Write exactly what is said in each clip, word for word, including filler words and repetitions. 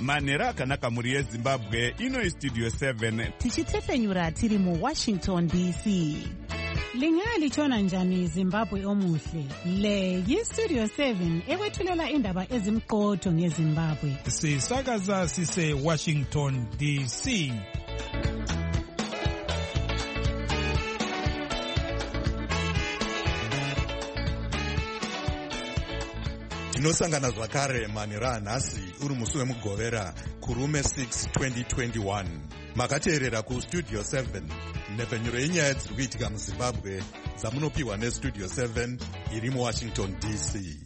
manhero akanaka mhuri yezimbabwe. Ino Studio seven tichitefenyura tiri muWashington D C. Lingalitshona njani Zimbabwe omuhle? Le yiStudio seven ekwethulela indaba ezimqotho ngeZimbabwe. Sisakaza sise Washington D C. Tinosangana zvakare manhero anhasi uri musi wemugovera kurume six twenty twenty-one. Makateerera kuStudio seven, nhepfenyuro yenyaya dziri kuitika muZimbabwe dzamunopiwa neStudio seven iri muWashington D C.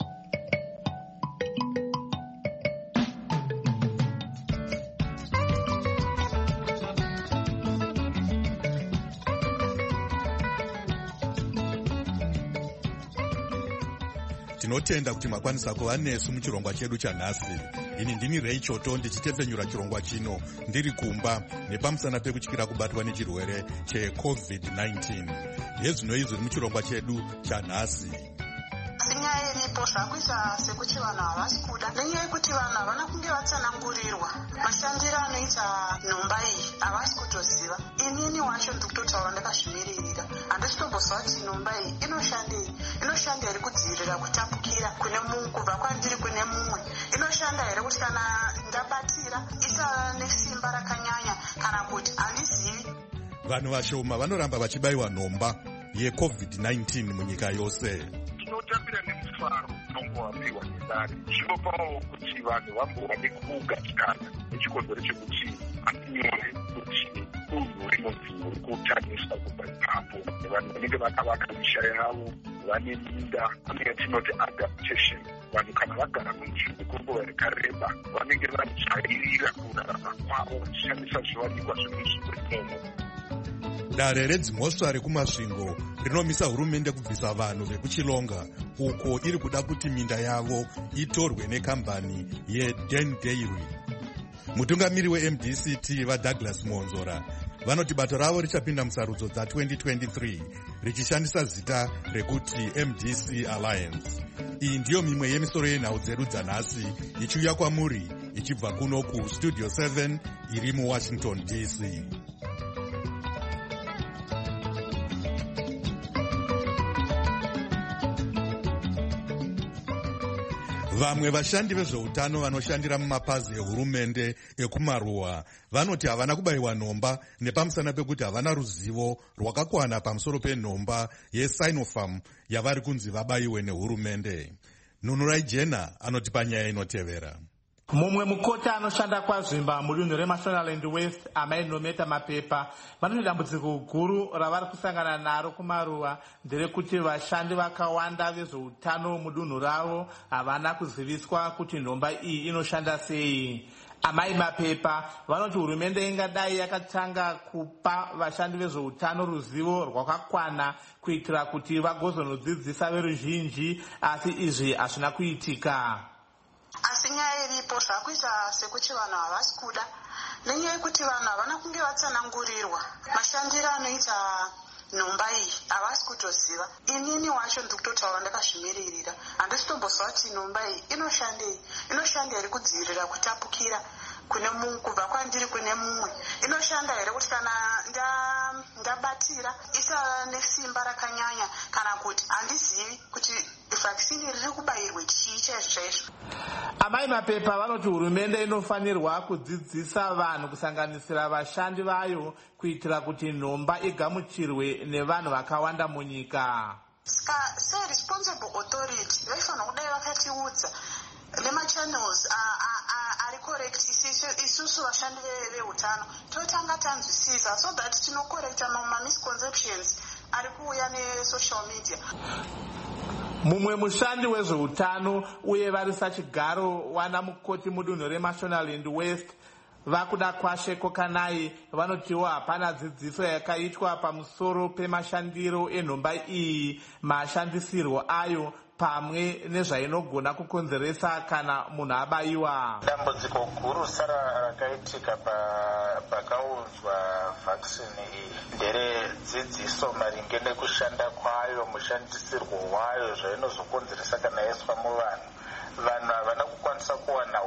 Tinotenda kuti makwanisa kuva nesu muchirongwa chedu chanhasi. Ini ndini Ray Choto ndichitefenyura chirongwa chino ndiri kumba nepamusana pekutyira kubatwa nechirwere checovid nineteen. Yezvino izvi muchirongwa chedu chanhasi. Sinyaya iripo zvakuita sekuti vanhu havasi kuda nenyaya yekuti vanhu havana kunge vatsanangurirwa mashandiro anoita nhomba iyi, havasi kutoziva. Inini wacho ndiri kutotaura ndakazvimirira, handisi tomboziva kuti nhomba iyi inoshandei. Inoshanda here kudzivirira kutapukira kune mumwe kubva kwandiri kune mumwe? Inoshanda here kuti kana ndabatira isava nesimba rakanyanya kana kuti handizivi? Vanhu vashoma vanoramba vachibayiwa nhomba yecovid nineteen munyika yose. Tinotambira nemufaro unongowapiwa nedare zvinopawo kuti vanhu vambova nekugadzikana nechikonzero chekuti hatinyore kuti unhu rinonzi uri kutaniswa kubva ipapo. Vanhu vanenge vakavaka misha yavo, vane minda, vane yatinoti adaptation. Vanhu kana vagara munzvimbo kwenguva yakareba vanenge vajairira kurarama kwavo vachishandisa zviwanikwa zvemuzvibhedhlera. Dare redzimhosva rekumasvingo rinomisa hurumende kubvisa vanhu vekuchilonga uko iri kuda kuti minda yavo itorwe nekambani yeDen Dairy. Mutungamiri weM D C T vaDouglas Monzora vanoti bato ravo richapinda musarudzo dza twenty twenty-three richishandisa zita rekuti M D C Alliance. Iyi ndiyo mimwe yemisoro yenhau dzedu dzanhasi ichiuya kwamuri ichibva kuno kuStudio seven iri muWashington D C. Vamwe vashandi vezveutano vanoshandira mumapazi ehurumende ekumaruwa vanoti havana kubayiwa nhomba nepamusana pekuti havana ruzivo rwakakwana pamusoro penhomba yeSinopharm yavari kunzi vabayiwe nehurumende. Nunurai Jena anoti panyaya inotevera. Mumwe mukota anoshanda kwazvimba mudunhu reMashonaland West Amai Nometa Mapepa vanoti dambudziko guru ravari kusangana naro kumaruwa nderekuti vashandi vakawanda vezveutano mudunhu ravo havana kuziviswa kuti nhomba iyi inoshanda sei. Amai Mapepa vanoti hurumende ingadai yakatanga kupa vashandi vezveutano ruzivo rwakakwana kuitira kuti vagozonodzidzisa veruzhinji, asi izvi hazvina kuitika. Asi nyaya iripo zvakuita sekuti vanhu havasi kuda nenyaya yekuti vanhu havana kunge vatsanangurirwa mashandiro anoita nhomba iyi, havasi kutoziva. Inini wacho ndiri kutotaura ndakazvimirira, handisi tomboziva kuti nhomba iyi inoshandei. Inoshanda here kudzivirira kutapukira kune mumwe kubva kwandiri kune mumwe? Inoshanda here kuti kana ndabatira isava nesimba rakanyanya kana kuti handizivi kuti vaccine riri kubayirwe chii chaizvo chaizvo? Amai Mapepa vanoti hurumende inofanirwa kudzidzisa vanhu kusanganisira vashandi vayo kuitira kuti nhomba igamuchirwe nevanhu vakawanda munyika. Ska se-responsible authority vaifanira kudai vakatiudza nemachannels ari correct isusu vashandi veutano totanga tanzwisisa so that tinokorekta mamwe misconceptions ari kuuya nesocial media. Mumwe mushandi wezveutano uye vari sachigaro wana mukoti mudunhu reMashonaland West vakuda kwashe Kokanai vanotiwo hapana dzidziso yakaitwa pamusoro pemashandiro enhomba iyi, mashandisirwo ayo pamwe nezvainogona kukonzeresa kana munhu abayiwa. Dambudziko guru sara rakaitika pakaunzwa vaccine iyi nderedzidziso maringe nekushanda kwayo, mushandisirwo wayo, zvainozokonzeresa kana yaiswa muvanhu. Vanhu havana kukwanisa vanokwanisa kuwana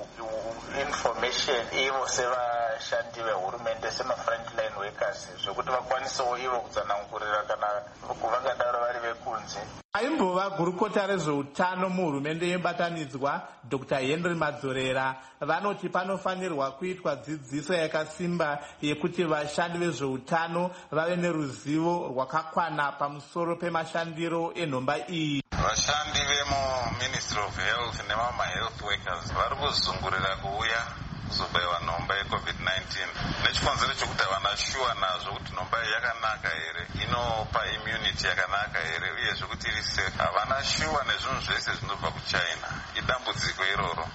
information ivo sevashandi vehurumende sema-frontline workers zvekuti vakwanisewo ivo kutsanangurira kana vangadaro vari vekunze. Aimbova gurukota rezveutano muhurumende yebatanidzwa Doctor Henry Madzorera vanoti panofanirwa kuitwa dzidziso yakasimba yekuti vashandi vezveutano vave neruzivo rwakakwana pamusoro pemashandiro enhomba iyi. Vashandi vemu-Ministry of Health nemama-health workers vari kuzungurira kuuya kuzobayiwa nhomba yecovid nineteen nechikonzero chokuti havana shuwa nazvo kuti nhomba iyi yakanaka here, inopa immunity yakanaka here, uyezve kuti iri safe. Havana shuwa nezvinhu zvese zvinobva kuchina. Idambudziko iroro.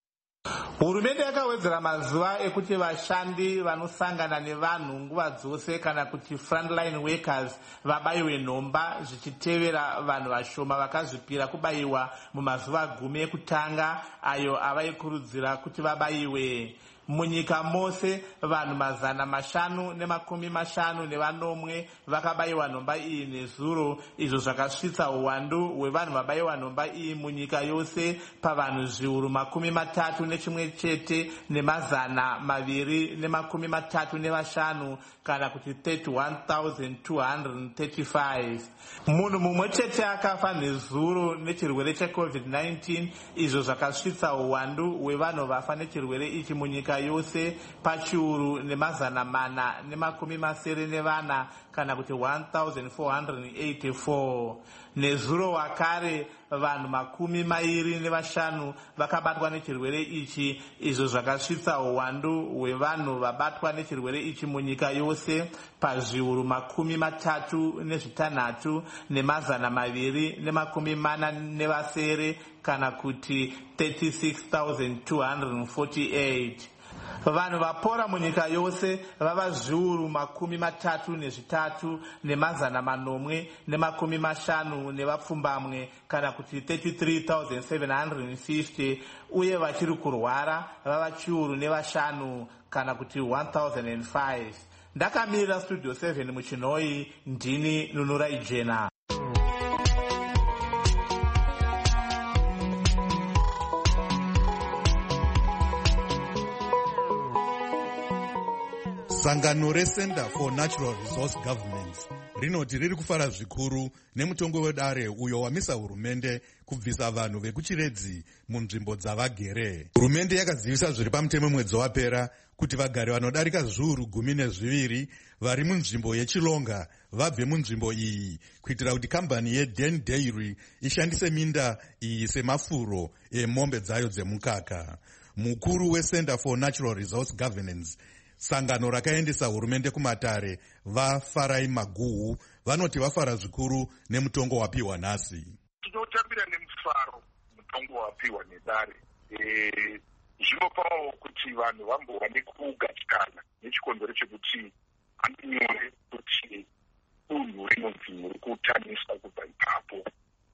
Hurumende yakawedzera mazuva ekuti vashandi vanosangana nevanhu nguva dzose kana kuti frontline workers vabayiwe nhomba zvichitevera vanhu vashoma vakazvipira kubayiwa mumazuva gumi ekutanga ayo avaikurudzira kuti vabayiwe. Munyika mose vanhu mazana mashanu nemakumi mashanu nevanomwe vakabayiwa nhomba iyi nezuro, izvo zvakasvitsa uwandu hwevanhu vabayiwa nhomba iyi munyika yose pavanhu zviuru makumi matatu nechimwe chete nemazana maviri nemakumi matatu nevashanu kana kuti thirty-one thousand two hundred thirty-five. Munhu mumwe chete akafa nezuro nechirwere checovid nineteen, izvo zvakasvitsa uwandu hwevanhu vafa nechirwere ichi munyika yose pachiuru nemazana mana nemakumi masere nevana kana kuti one thousand four hundred eighty-four. Nezuro wakare vanhu makumi mairi nevashanu vakabatwa nechirwere ichi, izvo zvakasvitsa uwandu hwevanhu vabatwa nechirwere ichi munyika yose pazviuru makumi matatu nezvitanhatu nemazana maviri nemakumi mana nevasere kana kuti thirty-six thousand two hundred forty-eight. Vanhu vapora munyika yose vava zviuru makumi matatu nezvitatu nemazana manomwe nemakumi mashanu nevapfumbamwe kana kuti thirty-three thousand seven hundred fifty, uye vachiri kurwara vava chiuru nevashanu kana kuti one thousand five. Ndakamirira Studio seven muchinoi, ndini Nunurai Jena. Sangano reCenter for Natural Resource Governance rinoti riri kufara zvikuru nemutongo wedare uyo wamisa hurumende kubvisa vanhu vekuchiredzi munzvimbo dzavagere. Hurumende yakazivisa zviri pamutemo mwedzi wapera kuti vagari vanodarika zviuru gumi nezviviri vari munzvimbo yechilonga vabve munzvimbo iyi kuitira kuti kambani yeDen Dairy ishandise minda iyi semafuro emombe dzayo dzemukaka. Mukuru weCenter for Natural Resource Governance, sangano rakaendesa hurumende kumatare, vaFarai Maguhu, vanoti vafara zvikuru nemutongo wapiwa nhasi. Tinotambira nemufaro mutongo wapiwa nedare. Eh, zvinopawo kuti vanhu vambowane kugadzikana nechikonzero chekuti handonyore kuti unhu rinonzi uri kutaniswa kubva ipapo.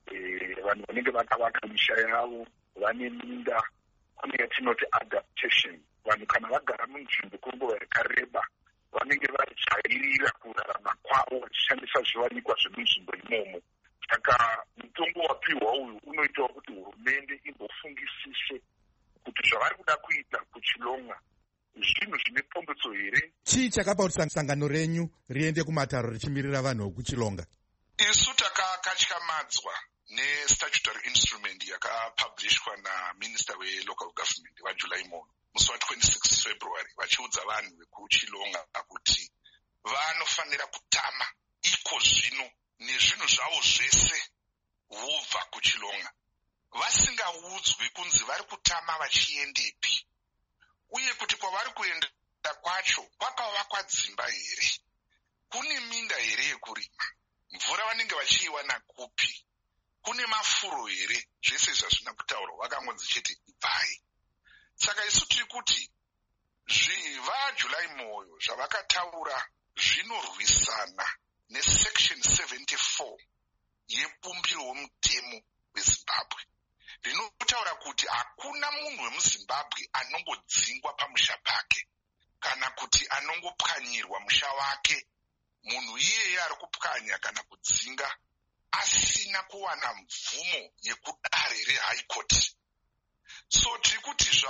Eh, vanhu vanenge vakavaka misha yavo vane minda, kune yatinoti adaptation. Vanhu kana vagara munzvimbo kwenguva yakareba vanenge vajairira kurarama kwavo vachishandisa zviwanikwa zvemunzvimbo imomo. Saka mutongo wapiwa uyu unoitawo kuti hurumende imbofungisise kuti zvavari kuda kuita kuchilonga zvinhu zvine pfumbudzo here. Chii chakapa kuti sangano renyu riende kumataro richimirira vanhu vekuchilonga? Isu takakatyamadzwa nestatutory instrument yakapublishwa naminister welocal government vaJuly muno musi wa-twenty-six February vachiudza vanhu vekuchilonga kuti vanofanira kutama iko zvino nezvinhu zvavo zvese vobva kuchilonga vasingaudzwi kunzi vari kutama vachiendepi, uye kuti kwavari kuenda kwacho kwakavakwa dzimba here, kune minda here yekurima, mvura vanenge vachiiwana kupi, kune mafuro here. Zvese izvi hazvina kutaurwa, vakangonzi chete ibvai. Saka isu tiri kuti vaJuly moyo zvavakataura zvinorwisana nesection seventy-four yebumbiro womutemo weZimbabwe, rinotaura kuti hakuna munhu wemuZimbabwe anongodzingwa pamusha pake kana kuti anongopwanyirwa musha wake, munhu iyeye ari kupwanya kana kudzinga asina kuwana mvumo yekudare reHigh Court. So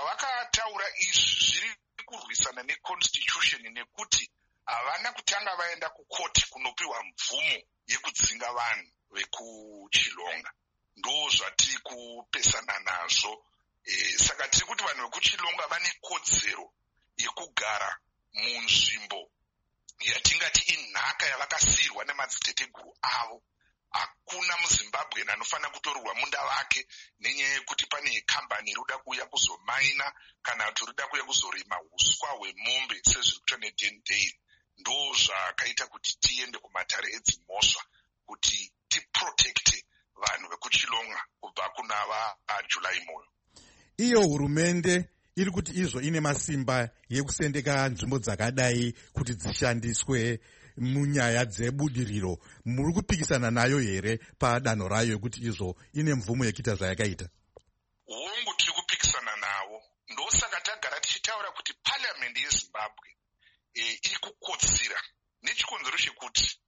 zvavakataura izvi zviri kurwisana neconstitution nekuti havana kutanga vaenda kukoti kunopiwa mvumo yekudzinga vanhu vekuchilonga. Ndo zvatiri kupesana nazvo. E, saka tiri kuti vanhu vekuchilonga vane kodzero yekugara munzvimbo yatingati inhaka yavakasiyirwa nemadziteteguru avo. Hakuna muZimbabwe anofanira kutorerwa munda wake nenyaya yekuti pane kambani inoda kuuya kuzomaina kana kuti inoda kuuya kuzorima huswa hwemombe sezviri kuita neDendale. Ndo zvakaita kuti tiende kumatare edzimhosva kuti tiprotekte vanhu vekuchilonga kubva kuna vaJulai Moyo. Iyo hurumende iri kuti izvo ine masimba yekusendeka nzvimbo dzakadai kuti dzishandiswe munyaya dzebudiriro. Muri kupikisana nayo here padanho rayo yekuti izvo ine mvumo yekuita zvayakaita? Hongu tiri kupikisana nawo. Ndosaka tagara tichitaura kuti parliament yeZimbabwe e, iri kukotsira nechikonzero chekuti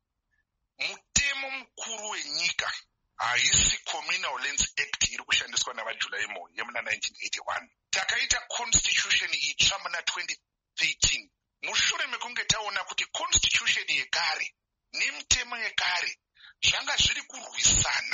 mutemo mukuru wenyika haisi Communal Lands Act iri kushandiswa navaJulai Moyo yemuna nineteen eighty-one. Takaita constitution itsva muna twenty thirteen. Mushure mekunge taona kuti constitution yekare nemitemo yekare zvanga zviri kurwisana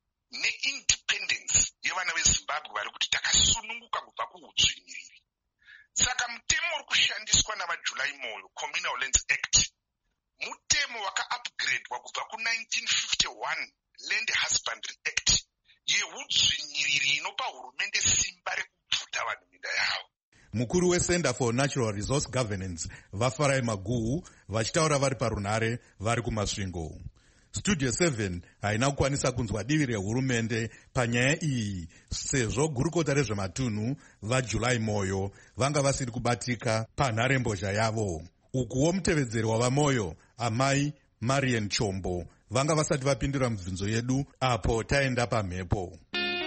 neindependence yevana veZimbabwe vari kuti takasununguka kubva kuudzvinyiriri. Saka mutemo uri kushandiswa navaJulai Moyo, Communal Lands Act, mutemo waka-upgradewa kubva ku-nineteen fifty-one Land Husbandry Act yeudzvinyiriri inopa hurumende simba rekubvuta vanhu minda yavo. Mukuru weCenter for Natural Resource Governance vaFarai Maguhu vachitaura vari parunhare vari kumasvingo. Studio seven haina kukwanisa kunzwa divi rehurumende panyaya iyi sezvo gurukota rezvematunhu vaJulai Moyo vanga vasiri kubatika panharembozha yavo. Ukuwo mutevedzeri wavaMoyo amai Marian Chombo vanga vasati vapindura mibvunzo yedu apo taenda pamhepo.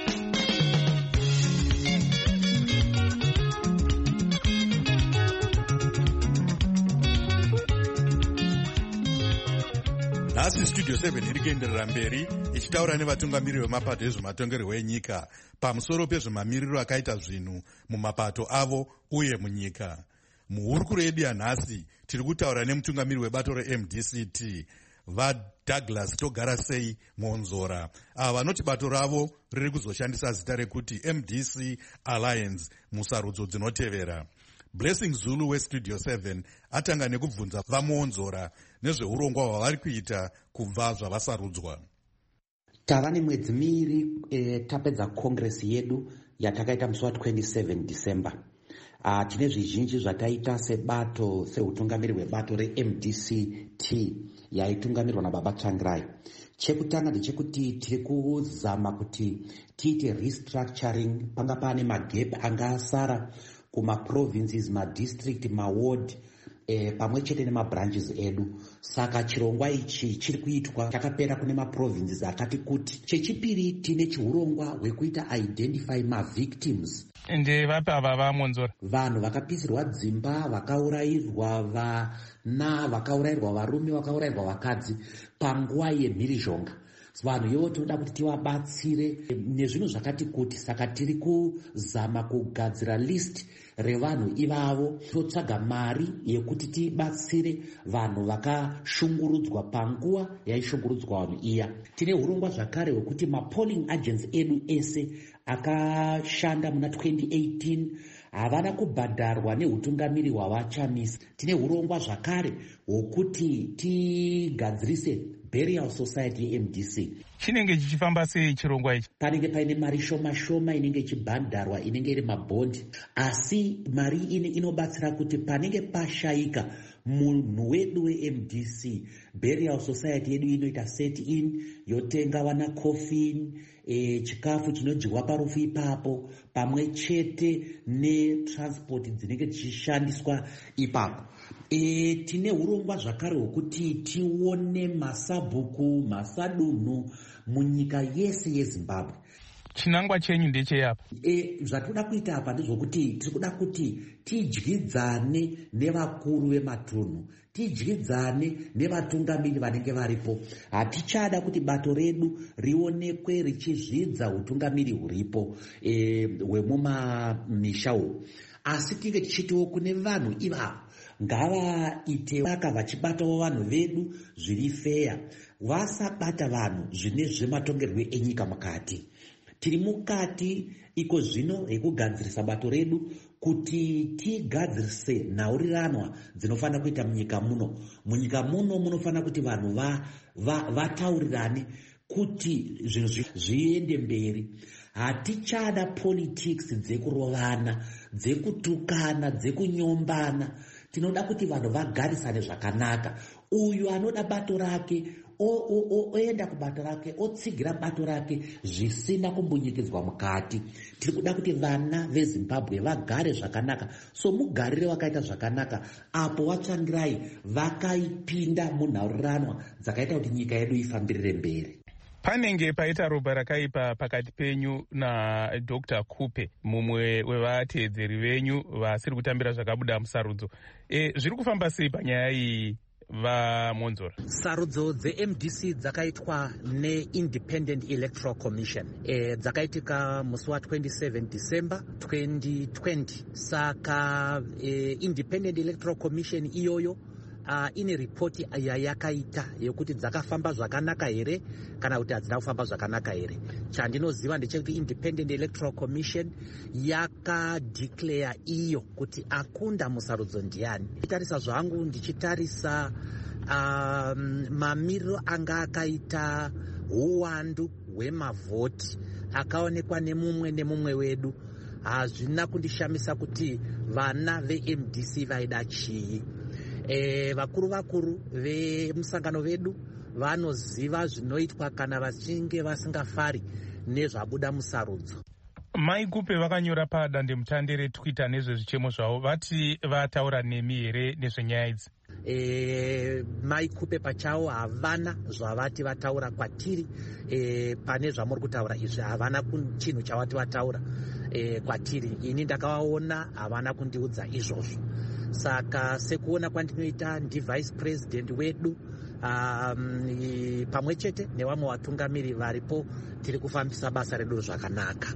Nhasi Studio seven iri kuenderera mberi ichitaura nevatungamiri vemapato ezvematongerwo enyika pamusoro pezvemamiriro akaita zvinhu mumapato avo uye munyika. Muhurukuro yedu yanhasi tiri kutaura nemutungamiri webato reM D C T vaDouglas Togara Sei Monzora, ava vanoti bato ravo riri kuzoshandisa zita rekuti M D C Alliance musarudzo dzinotevera. Blessing Zulu weStudio seven atanga nekubvunza vaMonzora nezveurongwa hwavari kuita kubva zvavasarudzwa. Tava nemwedzi miviri e, tapedza kongresi yedu yatakaita musi wa twenty-seven December. Uh, tine zvizhinji zvataita sebato seutungamiri hwebato reM D C T yaitungamirwa naBaba Tsvangirai. Chekutanga ndechekuti tiri kuzama kuti tiite restructuring panga pane magap anga asara kumaprovinces, madistrict, maward eh, pamwe chete nemabranches edu. Saka chirongwa ichi chiri kuitwa chakapera kune maprovinces akati kuti. Chechipiri tine chiurongwa hwekuita identify mavictims. Ende vapi ava vaMonzora? Vanhu vakapisirwa dzimba, vakaurairwa vana, vakaurairwa varume, vakaurairwa vakadzi panguva yemhirizhonga. Vanhu ivo tinoda kuti tivabatsire nezvinhu zvakati kuti. Saka tiri kuzama kugadzira list revanhu ivavo, totsvaga mari yekuti tibatsire vanhu vakashungurudzwa panguva yaishungurudzwa vanhu iya. Tine hurongwa zvakare hwekuti mapolling agents edu ese akashanda muna twenty eighteen havana kubhadharwa neutungamiri hwavachamisa. Tine hurongwa zvakare hwokuti tigadzirise Burial Society yeM D C. Chinenge chichifamba sei chirongwa ichi? Panenge paine mari shoma shoma inenge ichibhadharwa inenge iri mabhondi, asi mari ine inobatsira kuti panenge pashayika munhu wedu weM D C, Burial Society yedu inoita set in, yotenga wana coffin, e, chikafu chinodyiwa parufu ipapo, pamwe chete netransport dzinenge dzichishandiswa ipapo. E, tine hurongwa zvakare hwokuti tione masabhuku, masadunhu munyika yese yeZimbabwe. chinangwa chenyu ndecheyapa? E, zvatinoda kuita apa ndezvokuti tiri kuda kuti tidyidzane nevakuru vematunhu, tidyidzane nevatungamiri vanenge varipo. Hatichada kuti bato redu rionekwe richizvidza utungamiri huripo hwemumamisha umu, asi tinge tichitiwo kune vanhu ivavo ngavaite vaka vachibatawo vanhu vedu zviri feya, vasabata vanhu zvine zvematongerwo enyika mukati. Tiri mukati iko zvino rekugadzirisa bato redu kuti tigadzirise nhaurirano dzinofanira kuita munyika muno. Munyika muno munofanira kuti vanhu vataurirane kuti zvinhu zviende mberi. Hatichada politics dzekurovana, dzekutukana, dzekunyombana. Tinoda kuti vanhu vagarisane zvakanaka. Uyu anoda bato rake oenda kubato rake, otsigira bato rake zvisina kumbunyikidzwa mukati. Tiri kuda kuti vana veZimbabwe vagare zvakanaka. So mugarire wakaita zvakanaka apo vatsvangirai vakaipinda munhaurirano dzakaita kuti nyika yedu ifambirire mberi. Panenge paita ropa rakaipa pakati penyu naDr Kupe, mumwe wevateedzeri venyu vasiri kutambira zvakabuda musarudzo. E, zviri kufamba sei panyaya iyi vaMonzora? Sarudzo dze-M D C dzakaitwa ne-Independent Electoral Commission. E, dzakaitika musi wa twenty-seven December twenty twenty. Saka e, Independent Electoral Commission iyoyo Uh, ine ripoti yayakaita yekuti dzakafamba zvakanaka here kana kuti hadzina kufamba zvakanaka here. Chandinoziva ndechekuti Independent Electoral Commission yakadeclare iyo kuti akunda musarudzo ndiani. Ndichitarisa zvangu ndichitarisa um, mamiriro anga akaita uwandu hwemavhoti akaonekwa nemumwe nemumwe wedu, hazvina kundishamisa kuti vana ve-M D C vaida chii. E, vakuru vakuru vemusangano vedu vanoziva zvinoitwa kana vachinge vasingafari nezvabuda musarudzo. Mai Kupe vakanyora padandemutande reTwitter nezvezvichemo zvavo, vati vataura nemi here nezvenyaya idzi? E, Mai Kupe pachavo havana zvavati vataura kwatiri. E, pane zvamuri kutaura izvi havana chinhu chavati vataura e, kwatiri. Ini ndakavaona havana kundiudza izvozvo. Saka sekuona kwandinoita ndivice president wedu um, pamwe chete nevamwe vatungamiri varipo tiri kufambisa basa redu zvakanaka.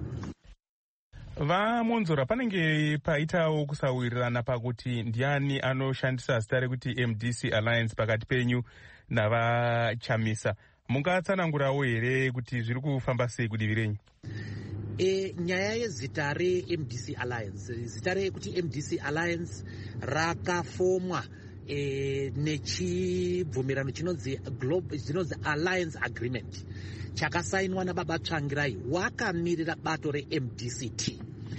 VaMonzora, panenge paitawo kusawirirana pakuti ndiani anoshandisa zita rekuti M D C Alliance pakati penyu navaChamisa. Mungatsanangurawo here kuti zviri kufamba sei kudivi renyu? E, nyaya yezita re-M D C Alliance, zita rekuti M D C Alliance rakafomwa e, nechibvumirano chinonzi chinonzi Alliance Agreement chakasainwa nababa Tsvangirai wakamirira bato re-M D C T.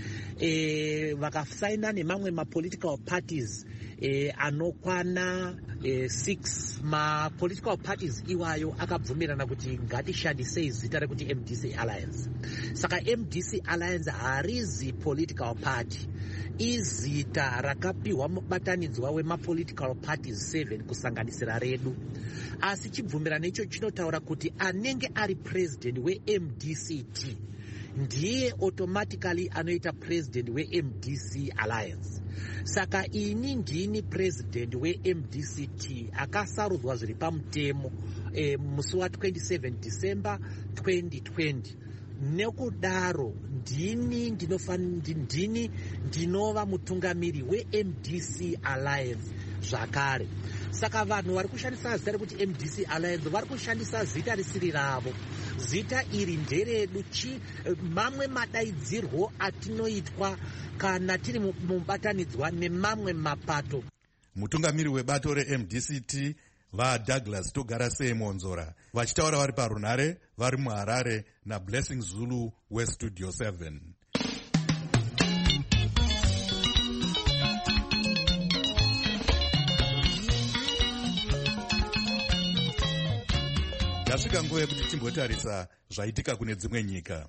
E, vakasaina nemamwe ma-political parties e, anokwana e, six. Ma-political parties iwayo akabvumirana kuti ngatishandisei zita rekuti M D C Alliance. Saka M D C Alliance harizi political party, izita rakapiwa mubatanidzwa wema-political parties seven kusanganisira redu. Asi chibvumirano icho chinotaura kuti anenge ari president we-M D C T ndiye automatically anoita president we-M D C Alliance. Saka ini ndini president we-M D C T akasarudzwa zviri pamutemo e, musi wa twenty-seven December twenty twenty. Nekudaro ndini ndinofani ndini ndinova mutungamiri we-M D C Alliance zvakare. Saka vanhu vari kushandisa zita rekuti M D C Alliance vari kushandisa zita risiri ravo. Zita iri nderedu chi mamwe madaidzirwo atinoitwa kana tiri mubatanidzwa nemamwe mapato. Mutungamiri webato re-M D C T vaDouglas Togarasei Monzora vachitaura vari parunhare vari muHarare naBlessing Zulu weStudio seven. Yasvika nguva yekuti timbotarisa zvaitika kune dzimwe nyika.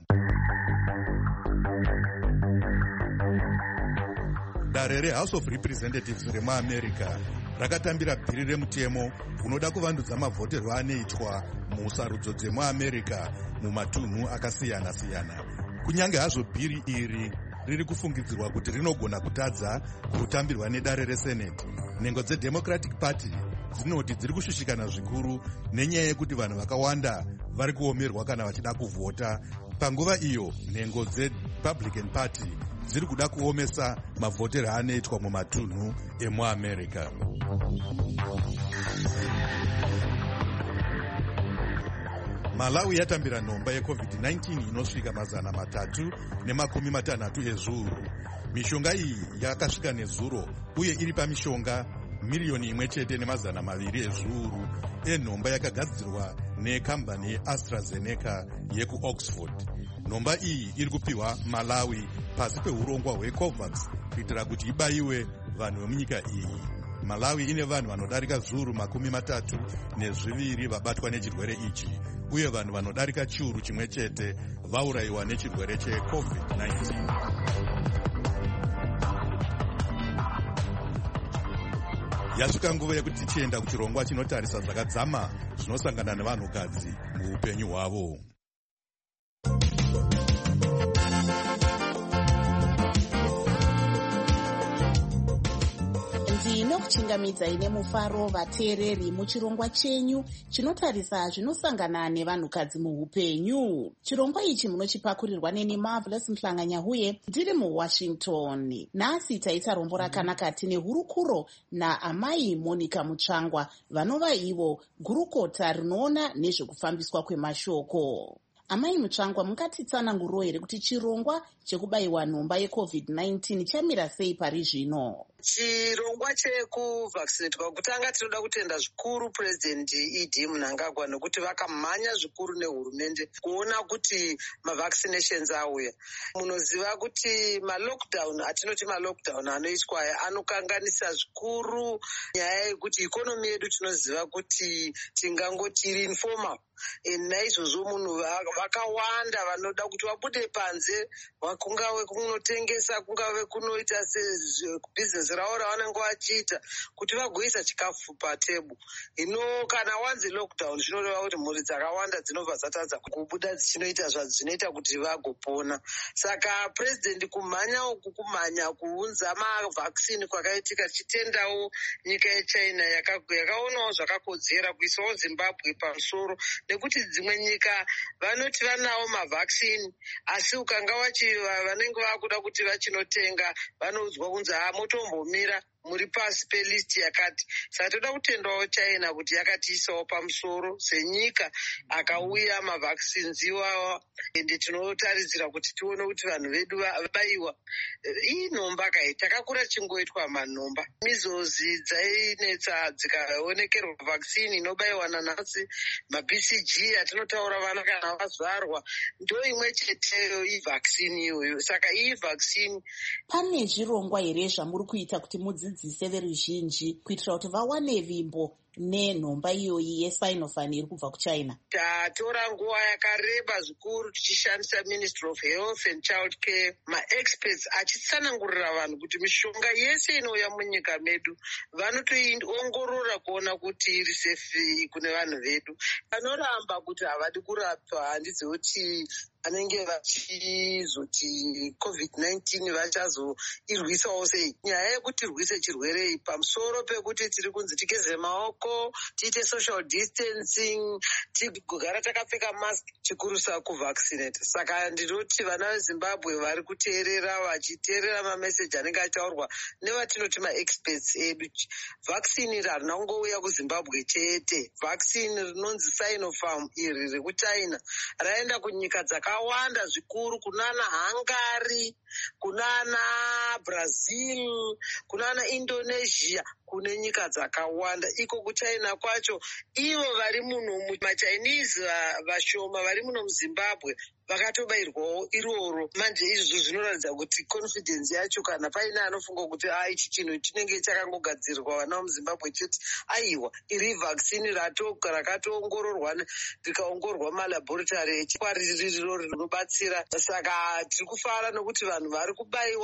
Dare reHouse of Representatives remuAmerica rakatambira bhiri remutemo unoda kuvandudza mavhoterwo anoitwa musarudzo dzemuAmerica mumatunhu akasiyana-siyana. kunyange hazvo bhiri iri riri kufungidzirwa kuti rinogona kutadza kutambirwa nedare reseneti, nhengo dzedemocratic party dzinoti dziri kushushikana zvikuru nenyaya yekuti vanhu vakawanda vari kuomerwa kana vachida kuvhota. Panguva iyo nhengo dzerepublican party dziri kuda kuomesa mavhotero anoitwa mumatunhu emuamerica. Malawi yatambira nhomba yecovid nineteen inosvika mazana matatu nemakumi matanhatu ezviuru. Mishonga iyi yakasvika nezuro uye iri pamishonga miriyoni imwe chete nemazana maviri ezviuru enhomba yakagadzirwa nekambani yeAstraZeneca yekuOxford. Nhomba iyi iri kupiwa Malawi pasi peurongwa hweCOVAX kuitira kuti ibayiwe vanhu vemunyika iyi. Malawi ine vanhu vanodarika zviuru makumi matatu nezviviri vabatwa nechirwere ichi, uye vanhu vanodarika chiuru chimwe chete vaurayiwa nechirwere checovid nineteen. Yasvika nguva yekuti tichienda kuchirongwa chinotarisa zvakadzama zvinosangana nevanhukadzi muupenyu hwavo. ndinokuchingamidzai nemufaro vateereri muchirongwa chenyu chinotarisa zvinosangana nevanhukadzi muupenyu. Chirongwa ichi munochipakurirwa neni Marvelous Mhlanganyahuye ndiri muWashington. Nhasi taita rombo rakanaka tine hurukuro naamai Monica Mutsvangwa vanova ivo gurukota rinoona nezvekufambiswa kwemashoko. Amai Mutsvangwa, mungatitsananguriro here kuti chirongwa chekubayiwa nhomba yecovid nineteen chamira sei pari zvino? Chirongwa chekuvaccinatwa kutanga tinoda kutenda zvikuru President E D Mnangagwa nekuti vakamhanya zvikuru nehurumende kuona kuti mavaccinations auya. Munoziva kuti malockdown atinoti malockdown anoitwa anokanganisa zvikuru nyaya yekuti ikonomi yedu tinoziva kuti tingangoti iri informal. Naizvozvo munhu vakawanda vanoda kuti vabude panze, kungave kunotengesa, kungave kunoita business ravo ravanenge vachiita kuti vagoisa chikafu patebhu. Hino kana wanzi lockdown zvinoreva kuti mhuri dzakawanda dzinobva dzatadza kubuda dzichinoita zvadzinoita kuti vagopona. Saka president kumhanya uku kumhanya kuunza mavhaccine kwakaitika tichitendawo nyika yeChina yakaonawo zvakakodzera kuisawo Zimbabwe pamusoro, nekuti dzimwe nyika vanoti vanawo mavhaccine asi ukanga vachi vanenge vakuda kuti vachinotenga vanoudzwa kunzi hamutombomira muri pasi pelist yakati. Saka toda kutendawo China kuti yakatiisawo pamusoro senyika akauya mavaccines iwawa, ende tinotaridzira kuti tione kuti vanhu vedu vabayiwa. Iyi nhomba kai takakura chingoitwa manhomba, mizozi dzainetsa dzikaonekerwa vaccine inobayiwa nanhasi, maB C G atinotaura vana kana vazvarwa ndo imwe cheteyo ivaccine iyoyo. Saka iyi vaccine. Pane zvirongwa here zvamuri kuita kuti mudzidzise veruzhinji kuitira kuti vawane vimbo nenhomba iyoyi yeSinovac iri kubva kuChina? Tatora nguva yakareba zvikuru tichishandisa Ministry of Health and Child Care, maexperts achitsanangurira vanhu kuti mishonga yese inouya munyika medu vanotoiongorora kuona kuti iri safe kune vanhu vedu. Vanoramba kuti havadi kurapwa handidzi kuti vanenge vachizoti covid nineteen vachazoirwisawo sei. Nyaya yekuti irwise chirwere iyi pamusoro pekuti tiri kunzi tigeze maoko, tiite social distancing, tigogara takapfeka mask, chikurusa kuvaccinate. Saka ndinoti vana veZimbabwe vari kuteerera vachiteerera mameseji anenge achitaurwa nevatinoti maexperts edu. Vaccine harina kungouya kuZimbabwe chete. Vaccine rinonzi Sinopharm iri rekuChina raenda kunyika dzakawanda zvikuru, kunana Hungary, kunana Brazil, kunana Indonesia, kune nyika dzakawanda. Iko kuChina kwacho ivo vari muno maChinese vashoma vari muno muZimbabwe vakatobayirwawo iroro. Manje izvo zvinoratidza kuti confidence yacho, kana paine anofunga kuti a ichi chinhu chinenge chakangogadzirwa vana vemuZimbabwe chete, aiwa iri vaccine rakatoongororwa rikaongororwa malaboratory echikwaririro rinobatsira. Saka tiri kufara nokuti vanhu vari kubayiwa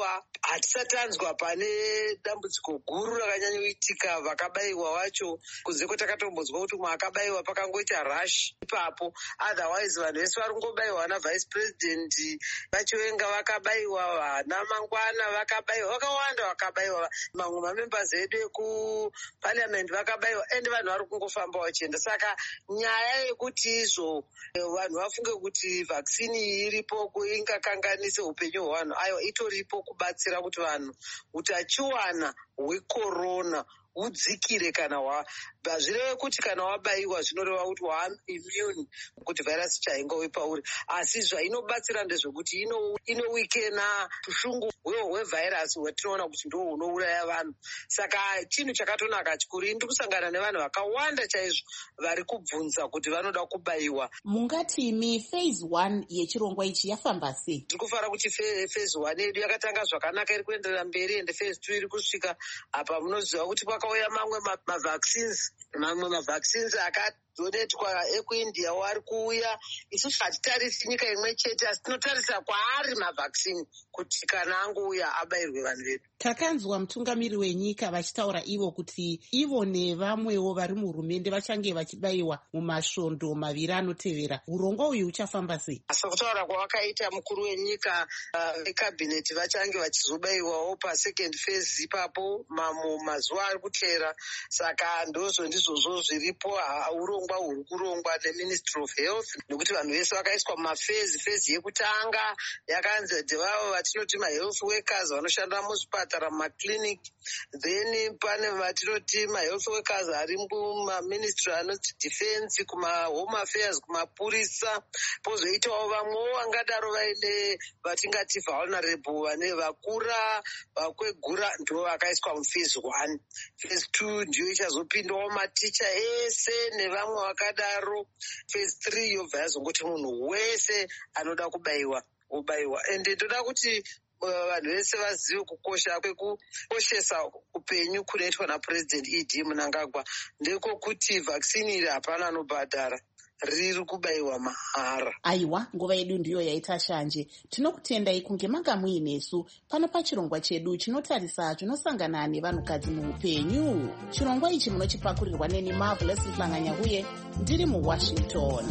hatisatanzwa pane dambudziko guru rakanyanyoitika vakabayiwa vacho kunze kwetakatombonzwa kuti umwe akabayiwa pakangoita rush ipapo. Otherwise vanhu vese vari kungobayiwa, vana vice president vachivenga vakabayiwa, vana mangwana vakabayiwa, vakawanda vakabayiwa, mamwe mamembers edu ekuparliament vakabayiwa, ende vanhu vari kungofamba vachienda. Saka nyaya yekuti izvo vanhu vafunge kuti vaccine iyi iripo ingakanganise upenyu hwevanhu, aiwa itoripo kubatsira kuti vanhu utachiwana hwekorona hudzikire. Kana hazvireve kuti kana wabayiwa zvinoreva kuti waaimune kuti vhairasi chaingowe pauri, asi zvainobatsira ndezvekuti inowikena ushungu hwevhairasi hwatinoona kuti ndo hunouraya vanhu. Saka chinhu chakatonaka chikuru. Ndiri kusangana nevanhu vakawanda chaizvo vari kubvunza kuti vanoda kubayiwa. Mungatimi phase one yechirongwa ichi yafamba sei? Ndiri kufara kuti phase one yedu yakatanga zvakanaka, iri kuenderera mberi, ende phase two iri kusvika apa munoziva kuti kwakauya mamwe mavaccines mamwe mavaccines akadonetwa ekuindia wari kuuya. Isusu hatitarisi nyika imwe chete, asi tinotarisa kwaari mavaccine kuti kana angouya abayirwe vanhu vedu. Takanzwa mutungamiri wenyika vachitaura ivo kuti ivo nevamwewo vari muhurumende vachange vachibayiwa mumasvondo maviri anotevera. Urongwa uyu uchafamba sei? Sekutaura kwavakaita mukuru wenyika vekabhineti uh, vachange vachizobayiwawo pasecond phase ipapo mamo mazuva ari kutera. Saka ndozvo ndizvozvo zviripo. Urongwa huri kurongwa neministry of health, nekuti vanhu vese vakaiswa mumafezi. Fezi yekutanga yakanzi ndevavo vatinoti mahealth workers vanoshanda muzvipatara, mumaklinik. Then pane vatinoti mahealth workers ari mumaministry anoti defense, kumahome affairs, kumapurisa. Pozoitawo vamwewo vangadaro vaine vatingati vulnerable, vane vakura vakwegura, ndo vakaiswa mufezi one. Phase two ndiyo ichazopindawo maticha ese nevamwe vakadaro. Phase three yobva yazongoti munhu wese anoda kubayiwa obayiwa. Ende ndoda kuti vanhu vese vazive kukosha kwekukoshesa upenyu kunoitwa naPresident E D Mnangagwa, ndeko kuti vaccine iri hapana anobhadhara, riri kubayiwa mahara. Aiwa, nguva yedu ndiyo yaita shanje. Tinokutendai kunge manga muinesu pano pachirongwa chedu chinotarisa zvinosangana nevanhukadzi muupenyu. Chirongwa ichi munochipakurirwa neni Marvelous Mhlanganya-Huye, ndiri muWashington.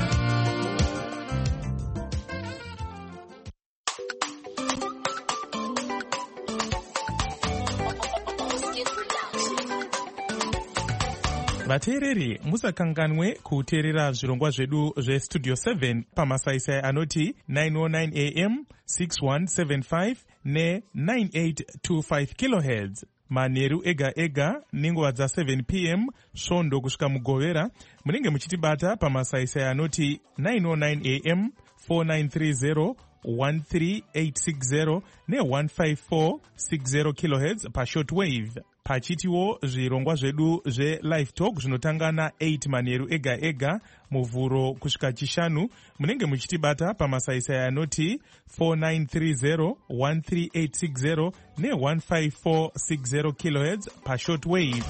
vateereri musakanganwe kuteerera zvirongwa zvedu zvestudio seven pamasaisai anoti nine oh nine a m, six one seven five ne nine eight two five kilohertz manheru ega ega nenguva dza seven p m svondo kusvika mugovera. Munenge muchitibata pamasaisai anoti nine oh nine a m, four nine three zero one three eight six zero ne one five four six zero kilohertz pashortwave. Pachitiwo zvirongwa zvedu zve-live talk zvinotanga na-eight manheru ega ega muvhuro kusvika chishanu. Munenge muchitibata pamasaisai anoti four nine three zero one three eight six zero ne one five four six zero kilohertz pashortwave.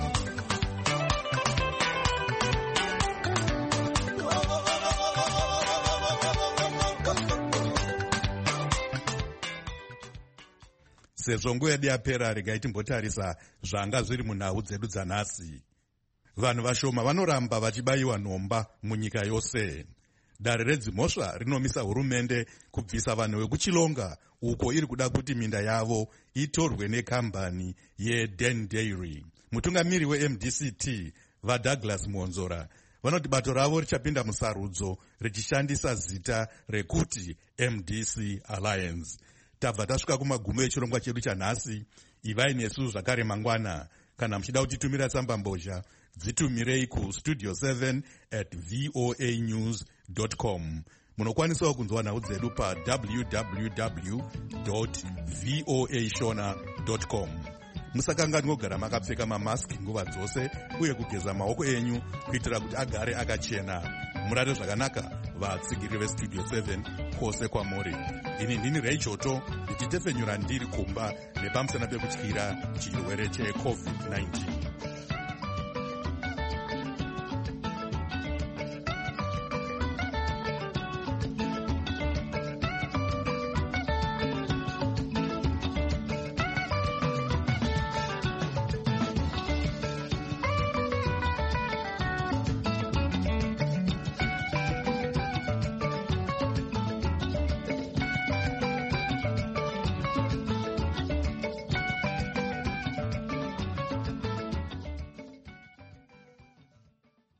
Sezvo nguva yedu yapera, regai timbotarisa zvanga zviri munhau dzedu dzanhasi. Vanhu vashoma vanoramba vachibayiwa nhomba munyika yose. Dare redzimhosva rinomisa hurumende kubvisa vanhu vekuchilonga uko iri kuda kuti minda yavo itorwe nekambani yeDen Dairy. Mutungamiri weM D C T vaDouglas Muonzora vanoti bato ravo richapinda musarudzo richishandisa zita rekuti M D C Alliance. Tabva tasvika kumagumo echirongwa chedu chanhasi. Ivai nesu zvakare mangwana. Kana muchida kutitumira tsamba mbozha, dzitumirei ku studio seven at voa news dot com. Munokwanisawo kunzwa nhau dzedu pa w w w dot voa shona dot com. Musakanganwe kugara makapfeka mamaski nguva dzose uye kugeza maoko enyu kuitira kuti agare akachena. Murare zvakanaka vatsigiri vestudio seven kwose kwamuri. Ini ndini Reichoto ndichitefenyura ndiri kumba nepamusana pekutyira chirwere checovid nineteen.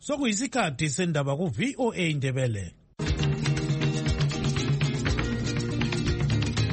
sokuyisikhathi sendaba ku-V O A Ndebele.